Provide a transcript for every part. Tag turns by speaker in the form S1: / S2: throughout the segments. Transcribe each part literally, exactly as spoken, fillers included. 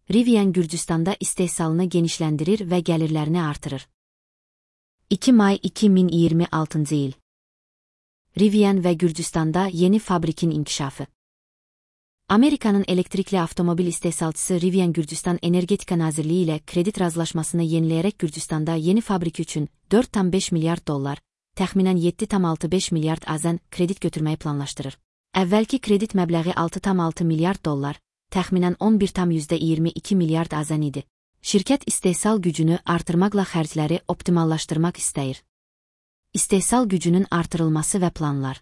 S1: Rivian Gürcüstanda istehsalını genişləndirir və gəlirlərini artırır. iki may iki min iyirmi altıncı il. Rivian və Gürcüstanda yeni fabrikin inkişafı. Amerikanın elektrikli avtomobil istehsalçısı Rivian Gürcüstan Energetika Nazirliyi ilə kredit razılaşmasını yeniləyərək Gürcüstanda yeni fabrik üçün dörd tam beş milyard dollar, təxminən yeddi tam altı beş milyard azən kredit götürməyi planlaşdırır. Əvvəlki kredit məbləği altı tam altı milyard dollar, təxminən on bir tam iyirmi iki milyard azən idi. Şirkət istehsal gücünü artırmaqla xərcləri optimallaşdırmaq istəyir. İstehsal gücünün artırılması və planlar.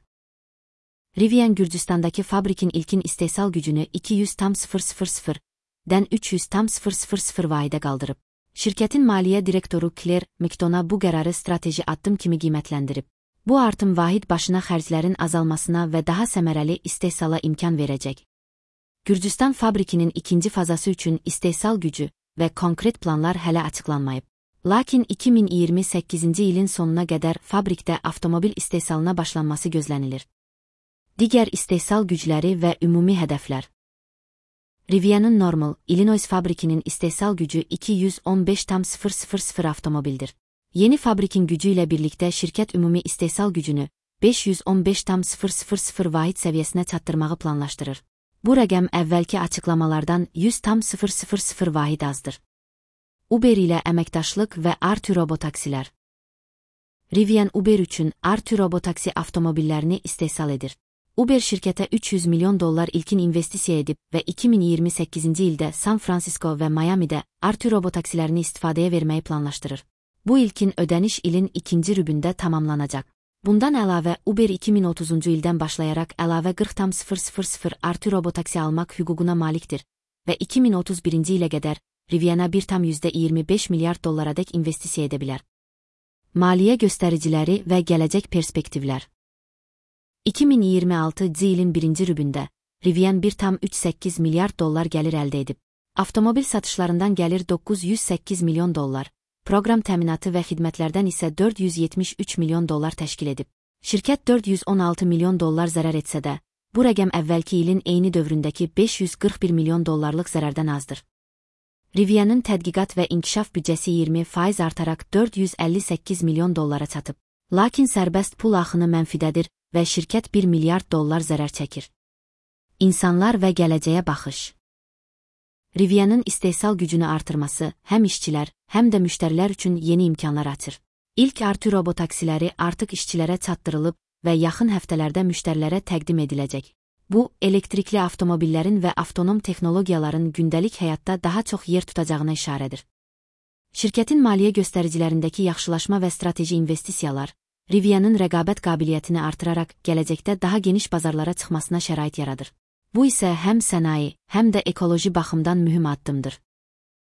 S1: Rivian Gürcüstandakı fabrikin ilkin istehsal gücünü iki yüz tam sıfır sıfır sıfırdən üç yüz tam sıfır sıfır sıfır vahidə qaldırıb. Şirkətin maliyyə direktoru Claire McDonough bu qərarı strateji addım kimi qiymətləndirib. Bu artım vahid başına xərclərin azalmasına və daha səmərəli istehsala imkan verəcək. Gürcüstan fabrikinin ikinci fazası üçün istehsal gücü və konkret planlar hələ açıqlanmayıb. Lakin iki min iyirmi səkkizinci ilin sonuna qədər fabrikdə avtomobil istehsalına başlanması gözlənilir. Digər istehsal gücləri və ümumi hədəflər. Rivian'ın Normal, Illinois fabrikinin istehsal gücü iki yüz on beş tam sıfır sıfır sıfır avtomobildir. Yeni fabrikin gücü ilə birlikdə şirkət ümumi istehsal gücünü beş yüz on beş tam sıfır sıfır sıfır vahid səviyyəsinə çatdırmağı planlaşdırır. Bu rəqəm əvvəlki açıqlamalardan yüz tam sıfır sıfır sıfır vahid azdır. Uber ilə əməkdaşlıq və Artu robotaksilər. Rivian Uber üçün Artu robotaksi avtomobillərini istehsal edir. Uber şirkətə üç yüz milyon dollar ilkin investisiya edib və iki min iyirmi səkkizinci ildə San Francisco və Miami'də Artu robotaksilərini istifadəyə verməyi planlaşdırır. Bu ilkin ödəniş ilin ikinci rübündə tamamlanacaq. Bundan əlavə Uber iki min otuzuncu ildən başlayaraq əlavə qırx tam sıfır sıfır sıfır Artu robotaksi almaq hüququna malikdir və iki min otuz birinci ilə qədər Rivian'a bir tam iyirmi beş milyard dollaradək investisiya edə bilər. Maliyyə göstəriciləri və gələcək perspektivlər. iki min iyirmi altıncı ilin birinci rübündə Rivian bir tam üç səkkiz milyard dollar gəlir əldə edib. Avtomobil satışlarından gəlir doqquz yüz səkkiz milyon dollar, proqram təminatı və xidmətlərdən isə dörd yüz yetmiş üç milyon dollar təşkil edib. Şirkət dörd yüz on altı milyon dollar zərər etsə də, bu rəqəm əvvəlki ilin eyni dövründəki beş yüz qırx bir milyon dollarlıq zərərdən azdır. Rivian'ın tədqiqat və inkişaf büdcəsi iyirmi faiz artaraq dörd yüz əlli səkkiz milyon dollara çatıb. Lakin sərbəst pul axını mənfidədir və şirkət bir milyard dollar zərər çəkir. İnsanlar və gələcəyə baxış. Rivian'ın istehsal gücünü artırması həm işçilər, həm də müştərilər üçün yeni imkanlar açır. İlk Artu robotaksiləri artıq işçilərə çatdırılıb və yaxın həftələrdə müştərilərə təqdim ediləcək. Bu, elektrikli avtomobillərin və avtonom texnologiyaların gündəlik həyatda daha çox yer tutacağına işarədir. Şirkətin maliyyə göstəricilərindəki yaxşılaşma və strateji investisiyalar, Rivian'ın rəqabət qabiliyyətini artıraraq gələcəkdə daha geniş bazarlara çıxmasına şərait yaradır. Bu isə həm sənaye, həm də ekoloji baxımdan mühüm addımdır.